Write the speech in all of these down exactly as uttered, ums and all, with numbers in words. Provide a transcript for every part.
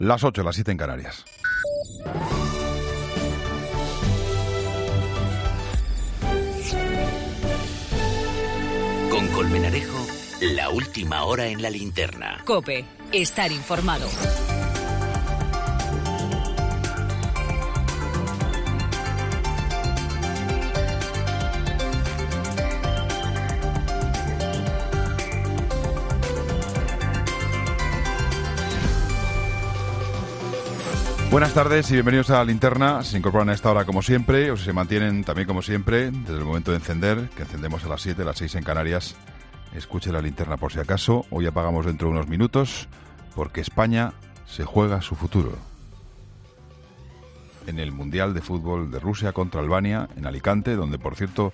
Las ocho, las siete en Canarias. Con Colmenarejo, la última hora en la linterna. COPE, estar informado. Buenas tardes y bienvenidos a la linterna. Se incorporan a esta hora como siempre, o si se mantienen también como siempre, desde el momento de encender, que encendemos a las siete, a las seis en Canarias. Escuche la linterna por si acaso. Hoy apagamos dentro de unos minutos, porque España se juega su futuro. En el Mundial de Fútbol de Rusia contra Albania, en Alicante, donde por cierto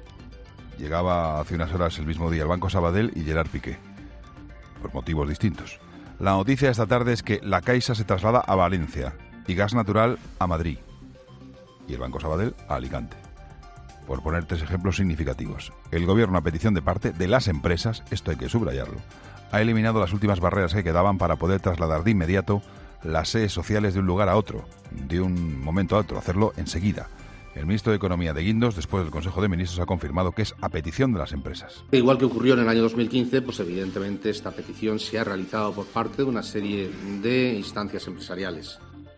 llegaba hace unas horas el mismo día el Banco Sabadell y Gerard Piqué, por motivos distintos. La noticia de esta tarde es que la Caixa se traslada a Valencia y Gas Natural a Madrid y el Banco Sabadell a Alicante. Por poner tres ejemplos significativos. El Gobierno, a petición de parte de las empresas, esto hay que subrayarlo, ha eliminado las últimas barreras que quedaban para poder trasladar de inmediato las sedes sociales de un lugar a otro, de un momento a otro, hacerlo enseguida. El ministro de Economía de Guindos, después del Consejo de Ministros, ha confirmado que es a petición de las empresas. Igual que ocurrió en el año dos mil quince, pues evidentemente esta petición se ha realizado por parte de una serie de instancias empresariales.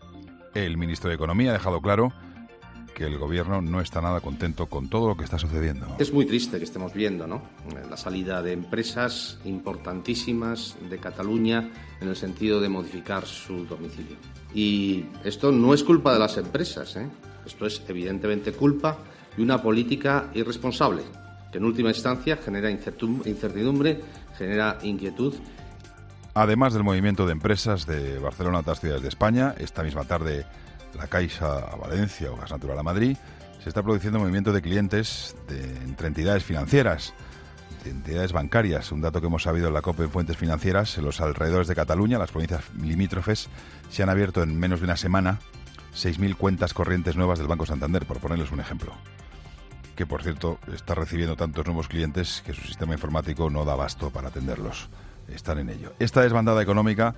El ministro de Economía ha dejado claro que el Gobierno no está nada contento con todo lo que está sucediendo. Es muy triste que estemos viendo, ¿no?, la salida de empresas importantísimas de Cataluña en el sentido de modificar su domicilio. Y esto no es culpa de las empresas, ¿eh? Esto es evidentemente culpa de una política irresponsable, que en última instancia genera incertidumbre, genera inquietud. Además del movimiento de empresas de Barcelona a otras ciudades de España, esta misma tarde la Caixa a Valencia o Gas Natural a Madrid, se está produciendo movimiento de clientes de, entre entidades financieras, de entidades bancarias. Un dato que hemos sabido en la COPE en fuentes financieras: en los alrededores de Cataluña, las provincias limítrofes, se han abierto en menos de una semana seis mil cuentas corrientes nuevas del Banco Santander, por ponerles un ejemplo. Que, por cierto, está recibiendo tantos nuevos clientes que su sistema informático no da abasto para atenderlos. Están en ello. Esta desbandada económica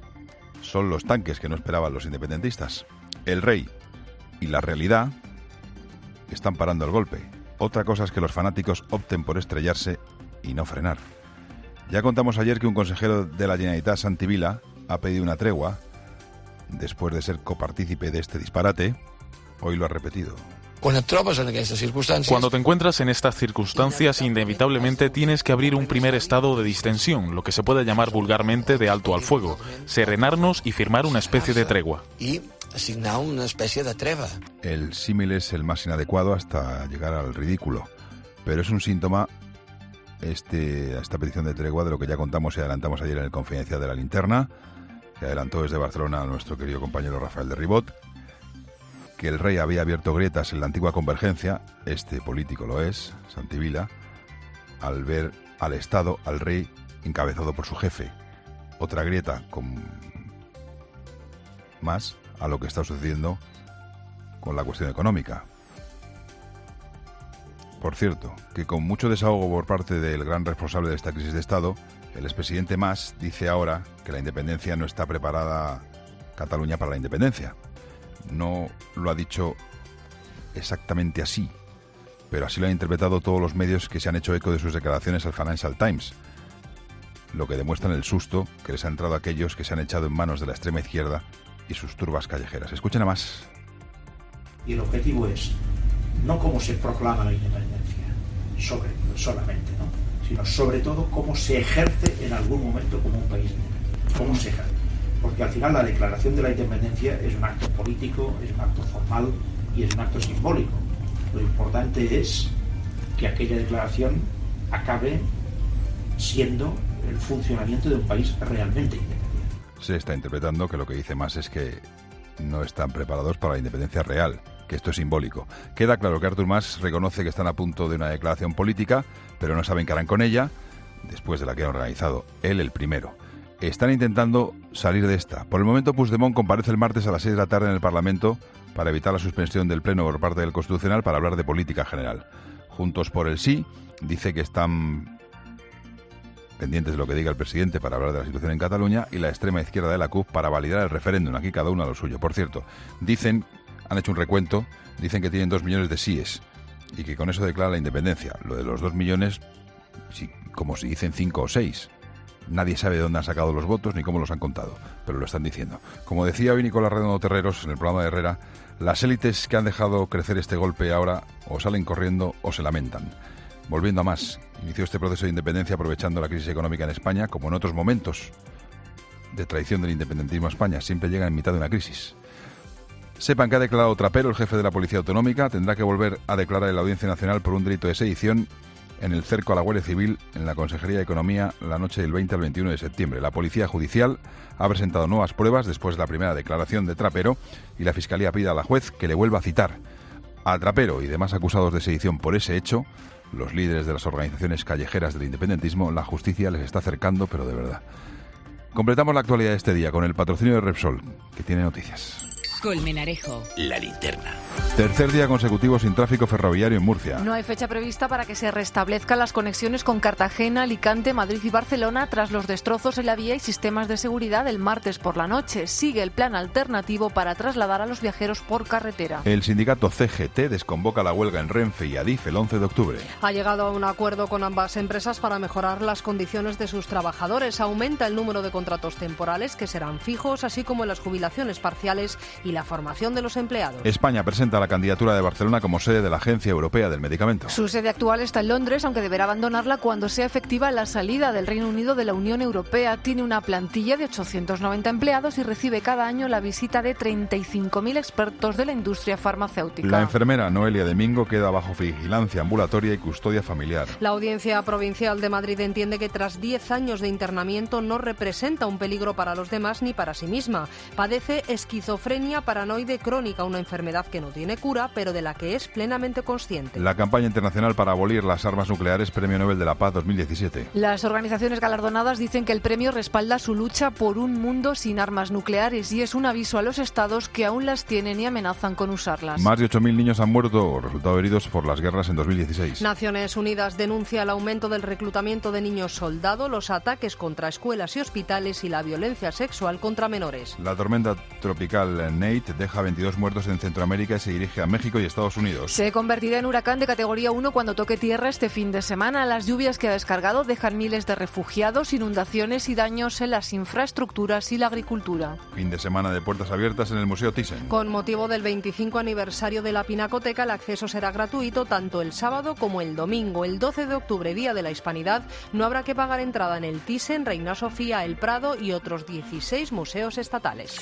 son los tanques que no esperaban los independentistas. El rey y la realidad están parando el golpe. Otra cosa es que los fanáticos opten por estrellarse y no frenar. Ya contamos ayer que un consejero de la Generalitat, Santi Vila, ha pedido una tregua después de ser copartícipe de este disparate. Hoy lo ha repetido. Cuando te encuentras en estas circunstancias, inevitablemente tienes que abrir un primer estado de distensión, lo que se puede llamar vulgarmente de alto al fuego, serenarnos y firmar una especie de tregua. Y asignar una especie de treva. El símil es el más inadecuado hasta llegar al ridículo, pero es un síntoma este, esta petición de tregua de lo que ya contamos y adelantamos ayer en el Confidencial de la Linterna, que adelantó desde Barcelona a nuestro querido compañero Rafael de Ribot, que el rey había abierto grietas en la antigua convergencia, este político lo es, Santi Vila, al ver al Estado, al rey, encabezado por su jefe. Otra grieta con más a lo que está sucediendo con la cuestión económica. Por cierto, que con mucho desahogo por parte del gran responsable de esta crisis de Estado, el expresidente Mas dice ahora que la independencia no está preparada, Cataluña para la independencia. No lo ha dicho exactamente así, pero así lo han interpretado todos los medios que se han hecho eco de sus declaraciones al Financial Times, lo que demuestra el susto que les ha entrado a aquellos que se han echado en manos de la extrema izquierda y sus turbas callejeras. Escuchen a Mas. Y el objetivo es no cómo se proclama la independencia, sobre, solamente, ¿no?, sino sobre todo cómo se ejerce en algún momento como un país independiente. Cómo se ejerce. Porque al final la declaración de la independencia es un acto político, es un acto formal y es un acto simbólico. Lo importante es que aquella declaración acabe siendo el funcionamiento de un país realmente independiente. Se está interpretando que lo que dice Mas es que no están preparados para la independencia real, que esto es simbólico. Queda claro que Artur Mas reconoce que están a punto de una declaración política, pero no saben qué harán con ella, después de la que han organizado él el primero. Están intentando salir de esta. Por el momento, Puigdemont comparece el martes a las seis de la tarde en el Parlamento para evitar la suspensión del Pleno por parte del Constitucional para hablar de política general. Juntos por el Sí dice que están pendientes de lo que diga el presidente para hablar de la situación en Cataluña, y la extrema izquierda de la C U P para validar el referéndum. Aquí cada uno a lo suyo. Por cierto, dicen, han hecho un recuento, dicen que tienen dos millones de síes y que con eso declara la independencia. Lo de los dos millones, si, como si dicen cinco o seis. Nadie sabe de dónde han sacado los votos ni cómo los han contado, pero lo están diciendo. Como decía hoy Nicolás Redondo Terreros en el programa de Herrera, las élites que han dejado crecer este golpe ahora o salen corriendo o se lamentan. Volviendo a más, inició este proceso de independencia aprovechando la crisis económica en España, como en otros momentos de traición del independentismo a España, siempre llega en mitad de una crisis. Sepan que ha declarado Trapero, el jefe de la Policía Autonómica, tendrá que volver a declarar en la Audiencia Nacional por un delito de sedición en el cerco a la Guardia Civil en la Consejería de Economía la noche del veinte al veintiuno de septiembre. La Policía Judicial ha presentado nuevas pruebas después de la primera declaración de Trapero y la Fiscalía pide a la juez que le vuelva a citar. A Trapero y demás acusados de sedición por ese hecho, los líderes de las organizaciones callejeras del independentismo, la justicia les está acercando, pero de verdad. Completamos la actualidad de este día con el patrocinio de Repsol, que tiene noticias. Colmenarejo. La linterna. Tercer día consecutivo sin tráfico ferroviario en Murcia. No hay fecha prevista para que se restablezcan las conexiones con Cartagena, Alicante, Madrid y Barcelona tras los destrozos en la vía y sistemas de seguridad el martes por la noche. Sigue el plan alternativo para trasladar a los viajeros por carretera. El sindicato C G T desconvoca la huelga en Renfe y Adif el once de octubre. Ha llegado a un acuerdo con ambas empresas para mejorar las condiciones de sus trabajadores. Aumenta el número de contratos temporales que serán fijos, así como las jubilaciones parciales y la formación de los empleados. España presenta la candidatura de Barcelona como sede de la Agencia Europea del Medicamento. Su sede actual está en Londres, aunque deberá abandonarla cuando sea efectiva la salida del Reino Unido de la Unión Europea. Tiene una plantilla de ochocientos noventa empleados y recibe cada año la visita de treinta y cinco mil expertos de la industria farmacéutica. La enfermera Noelia Domingo queda bajo vigilancia ambulatoria y custodia familiar. La Audiencia Provincial de Madrid entiende que tras diez años de internamiento no representa un peligro para los demás ni para sí misma. Padece esquizofrenia paranoide crónica, una enfermedad que no tiene cura, pero de la que es plenamente consciente. La campaña internacional para abolir las armas nucleares, Premio Nobel de la Paz dos mil diecisiete. Las organizaciones galardonadas dicen que el premio respalda su lucha por un mundo sin armas nucleares y es un aviso a los estados que aún las tienen y amenazan con usarlas. Más de ocho mil niños han muerto o resultado heridos por las guerras en dos mil dieciséis. Naciones Unidas denuncia el aumento del reclutamiento de niños soldado, los ataques contra escuelas y hospitales y la violencia sexual contra menores. La tormenta tropical Nate deja veintidós muertos en Centroamérica y se dirige a México y Estados Unidos. Se convertirá en huracán de categoría uno cuando toque tierra este fin de semana. Las lluvias que ha descargado dejan miles de refugiados, inundaciones y daños en las infraestructuras y la agricultura. Fin de semana de puertas abiertas en el Museo Thyssen. Con motivo del veinticinco aniversario de la Pinacoteca, el acceso será gratuito tanto el sábado como el domingo. El doce de octubre, Día de la Hispanidad, no habrá que pagar entrada en el Thyssen, Reina Sofía, el Prado y otros dieciséis museos estatales.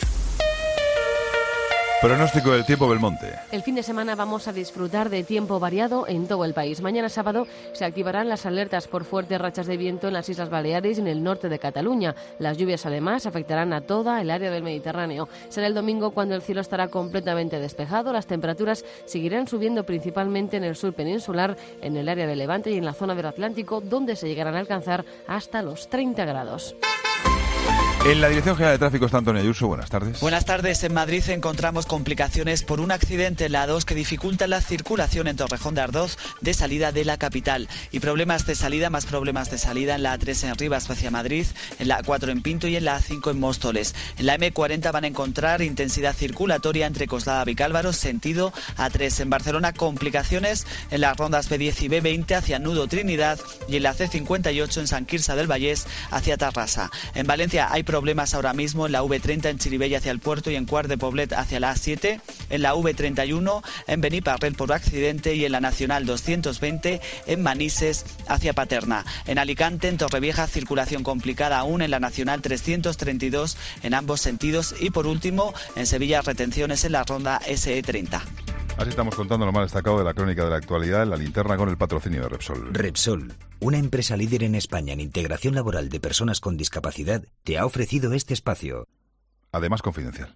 Pronóstico del tiempo, Belmonte. El fin de semana vamos a disfrutar de tiempo variado en todo el país. Mañana sábado se activarán las alertas por fuertes rachas de viento en las Islas Baleares y en el norte de Cataluña. Las lluvias además afectarán a toda el área del Mediterráneo. Será el domingo cuando el cielo estará completamente despejado. Las temperaturas seguirán subiendo principalmente en el sur peninsular, en el área de Levante y en la zona del Atlántico, donde se llegarán a alcanzar hasta los treinta grados. En la Dirección General de Tráfico está Antonio Ayuso. Buenas tardes. Buenas tardes. En Madrid encontramos complicaciones por un accidente en la A dos que dificulta la circulación en Torrejón de Ardoz de salida de la capital. Y problemas de salida, más problemas de salida en la A tres en Rivas hacia Madrid, en la A cuatro en Pinto y en la A cinco en Móstoles. En la eme cuarenta van a encontrar intensidad circulatoria entre Coslada y Vicálvaro, sentido A tres. En Barcelona, complicaciones en las rondas be diez y be veinte hacia Nudo Trinidad y en la ce cincuenta y ocho en Sant Quirze del Vallès hacia Tarrasa. En Valencia hay problemas ahora mismo en la ve treinta en Chirivella hacia el puerto y en Quart de Poblet hacia la A siete, en la ve treinta y uno en Beniparrell por accidente y en la Nacional doscientos veinte en Manises hacia Paterna. En Alicante, en Torrevieja, circulación complicada aún en la Nacional trescientos treinta y dos en ambos sentidos y por último en Sevilla, retenciones en la ronda ese e treinta. Así estamos contando lo más destacado de la crónica de la actualidad en la linterna con el patrocinio de Repsol. Repsol, una empresa líder en España en integración laboral de personas con discapacidad, te ha ofrecido este espacio. Además, confidencial.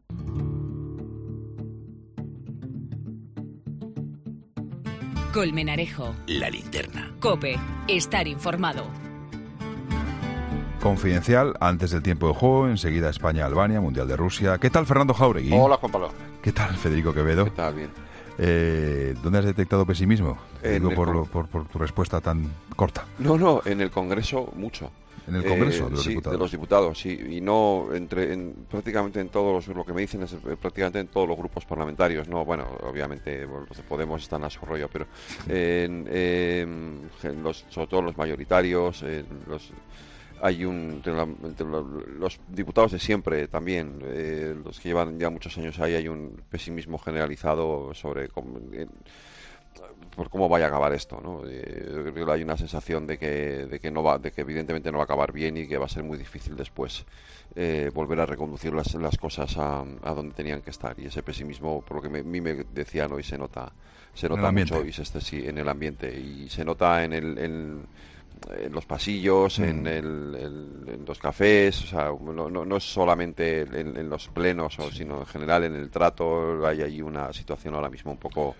Colmenarejo. La linterna. COPE. Estar informado. Confidencial, antes del tiempo de juego, enseguida España-Albania, Mundial de Rusia. ¿Qué tal, Fernando Jauregui? Hola, Juan Pablo. ¿Qué tal, Federico Quevedo? ¿Qué tal? Bien. Eh, ¿Dónde has detectado pesimismo? En Digo por, con... lo, por, por tu respuesta tan corta. No, no, en el Congreso mucho. en el Congreso eh, de los sí, diputados. de los diputados, sí, y no entre en, prácticamente en todos los, lo que me dicen es eh, prácticamente en todos los grupos parlamentarios, no, bueno, obviamente bueno, los de Podemos están a su rollo, pero en, en, en los, sobre todo los mayoritarios, en los hay un entre, la, entre los diputados de siempre también, eh, los que llevan ya muchos años ahí, hay un pesimismo generalizado sobre cómo, eh, por cómo vaya a acabar esto, ¿no? Eh, creo que hay una sensación de que de que no va, de que evidentemente no va a acabar bien y que va a ser muy difícil después eh, volver a reconducir las, las cosas a, a donde tenían que estar, y ese pesimismo, por lo que me, a mí me decían hoy, se nota se nota mucho y se está sí, en el ambiente, y se nota en el en, en los pasillos, mm. en, el, el, en los cafés, o sea, no, no, no es solamente en, en los plenos, o, sino en general en el trato. Hay ahí una situación ahora mismo un poco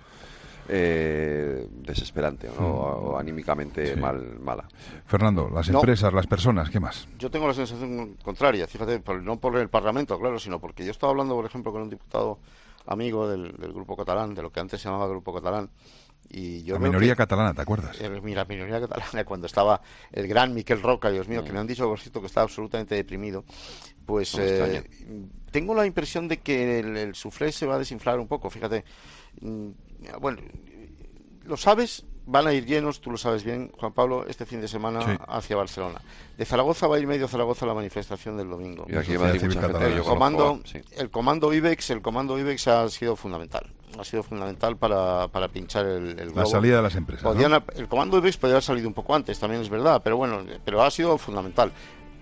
eh, desesperante, ¿no? o, o anímicamente sí. mal, mala. Fernando, las empresas, no. las personas, ¿qué más? Yo tengo la sensación contraria, fíjate, por, no por el Parlamento, claro, sino porque yo estaba hablando, por ejemplo, con un diputado amigo del, del Grupo Catalán, de lo que antes se llamaba Grupo Catalán. Y yo la minoría que, catalana, ¿te acuerdas? Eh, mira, la minoría catalana, cuando estaba el gran Miquel Roca, Dios mío, mm. que me han dicho, por cierto, que estaba absolutamente deprimido, pues eh, tengo la impresión de que el, el suflé se va a desinflar un poco, fíjate. Mm, bueno, los aves van a ir llenos, tú lo sabes bien, Juan Pablo, este fin de semana sí. hacia Barcelona. De Zaragoza va a ir medio Zaragoza a la manifestación del domingo. Y aquí va a ir mucha gente. El comando, sí. el comando IBEX, el comando IBEX ha sido fundamental. Ha sido fundamental para, para pinchar el, el globo. La salida de las empresas, Podían, ¿no? El comando IBEX podría haber salido un poco antes, también es verdad, pero bueno, pero ha sido fundamental.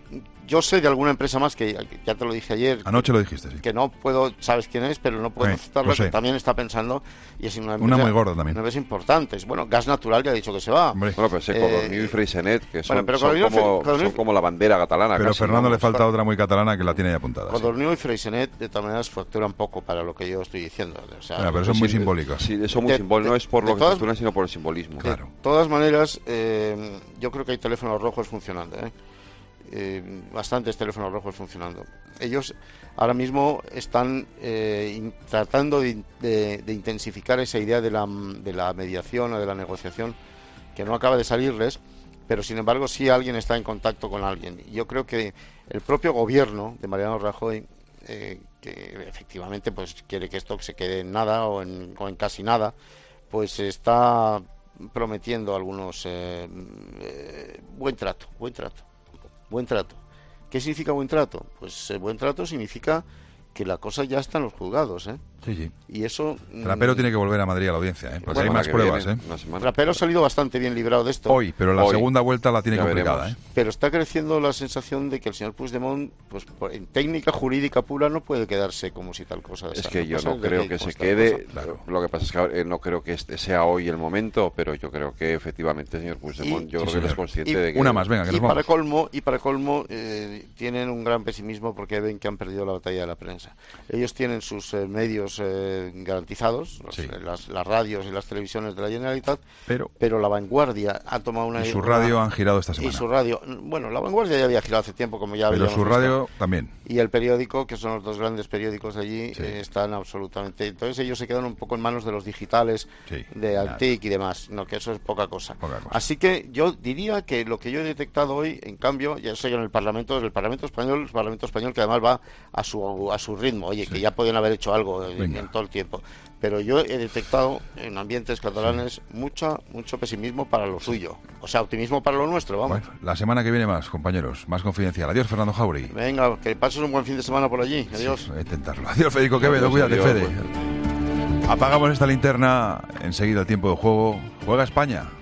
Yo sé de alguna empresa más que ya te lo dije ayer. Anoche lo dijiste, sí. Que no puedo, sabes quién es, pero no puedo sí, citarla, que también está pensando. Y es una, una muy gorda también. Una empresa importante. Bueno, Gas Natural ya ha dicho que se va. Hombre. Bueno, pero sé, Codorniu eh, y Freixenet, que son, bueno, pero son, como, Codorniu, son como la bandera catalana. Pero casi, Fernando ¿no? le falta otra muy catalana que la tiene ya apuntada. Codorniu sí. y Freixenet, de todas maneras, facturan poco para lo que yo estoy diciendo. O sea, bueno, pero son muy sí, simbólicos. Sí, eso muy simbólico. No es por lo que facturan, sino por el simbolismo. Claro. De todas maneras, eh, yo creo que hay teléfonos rojos funcionando, ¿eh? Eh, bastantes teléfonos rojos funcionando. Ellos ahora mismo están eh, in, tratando de, de, de intensificar esa idea de la, de la mediación o de la negociación, que no acaba de salirles, pero sin embargo sí alguien está en contacto con alguien. Y yo creo que el propio gobierno de Mariano Rajoy, eh, que efectivamente pues quiere que esto se quede en nada o en, o en casi nada, pues está prometiendo algunos eh, eh, buen trato, buen trato. Buen trato. ¿Qué significa buen trato? Pues eh, buen trato significa que la cosa ya está en los juzgados, ¿eh? Sí, sí. Y eso... Trapero mmm... tiene que volver a Madrid a la audiencia, ¿eh? Porque bueno, hay más pruebas, viene, ¿eh? Trapero ha salido bastante bien librado de esto. Hoy, pero la Hoy. segunda vuelta la tiene ya complicada, veremos. ¿eh? Pero está creciendo la sensación de que el señor Puigdemont, pues en técnica jurídica pura, no puede quedarse como si tal cosa... Es que yo no creo que se quede... Claro. Lo que pasa es que eh, no creo que este sea hoy el momento, pero yo creo que efectivamente el señor Puigdemont, y, yo sí, creo sí, que él es consciente y, de que... Una más, venga, que y nos para vamos. colmo Y para colmo, eh, tienen un gran pesimismo porque ven que han perdido la batalla de la prensa. Ellos tienen sus eh, medios eh, garantizados, los, sí. las, las radios y las televisiones de la Generalitat, pero, pero La Vanguardia ha tomado una... Y su radio una, han girado esta semana. Y su radio, bueno, La Vanguardia ya había girado hace tiempo, como ya pero habíamos su radio visto. También. Y el periódico, que son los dos grandes periódicos de allí, sí. eh, están absolutamente... Entonces ellos se quedan un poco en manos de los digitales, sí, de Altic y demás, no, que eso es poca cosa. poca cosa. Así que yo diría que lo que yo he detectado hoy, en cambio, ya sé que en el Parlamento, el Parlamento español, el Parlamento español que además va a su, a su ritmo, oye, sí. que ya podían haber hecho algo en, en todo el tiempo. Pero yo he detectado en ambientes catalanes sí. mucha, mucho pesimismo para lo suyo. O sea, optimismo para lo nuestro, vamos. Bueno, la semana que viene más, compañeros, más confidencial. Adiós, Fernando Jauregui. Venga, que pases un buen fin de semana por allí. Adiós. Sí, voy a intentarlo. Adiós, Federico Quevedo, adiós, cuídate, adiós, Fede. Bueno. Apagamos esta linterna, enseguida el tiempo de juego. Juega España.